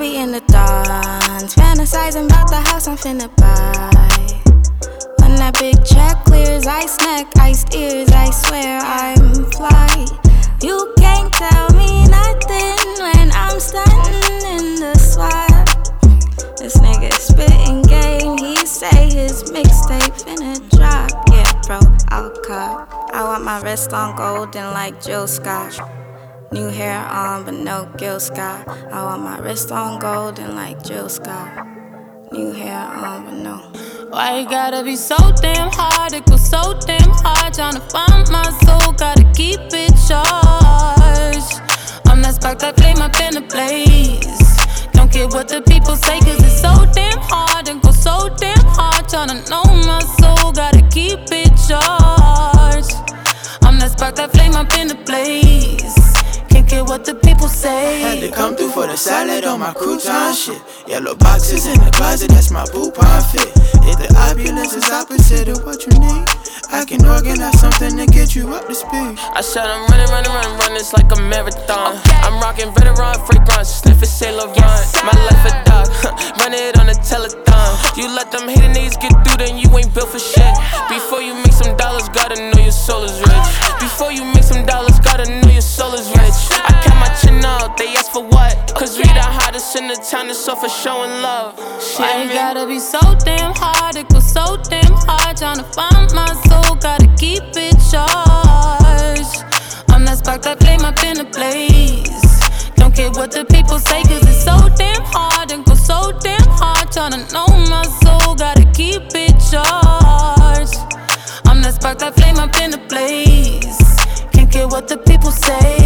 be in the dance, fantasizing about the house I'm finna buy. When that big check clears, ice neck, iced ears, I swear I'm fly. You can't tell me nothing when I'm stunting in the swat. This nigga spitting game, he say his mixtape finna drop. Yeah, bro, I'll cut. I want my wrist on golden like Jill Scott. New hair on, but no Gil Scott. I want my wrist on golden like Jill Scott. New hair on, but no. Why it gotta be so damn hard? It goes so damn hard trying to find my soul. Gotta keep it charged. I'm that spark that flame up in the blaze. Don't care what the people say, cause it's so damn hard. And goes so damn hard trying to know my soul. Gotta keep it charged. I'm that spark that flame up in the blaze. Can't care what the people say. Had to come through for the salad on my crouton shit. Yellow boxes in the closet, that's my poupon fit. If the opulence is opposite of what you need, I can organize something to get you up to speed. I said I'm running, it's like a marathon. I'm rocking veteran fragrance, sniffing Saint Laurent. My life a dog, run it on a telethon. You let them hating niggas get through, then you ain't built for shit. Before you make some dollars, gotta know your soul is rich. Before you make some dollars, gotta know your soul is rich. I kept my chin up, they ask for what? Cause we the hottest in the town, it's all for showing love. Why it gotta be so damn hard? It goes so damn hard trying to find my soul. Gotta keep it charged. I'm that spark that flame up in the blaze. Don't care what the people say, cause it's so damn hard. And goes so damn hard trying to know my soul. Gotta keep it charged. I'm that spark that flame up in the blaze. Can't care what the people say.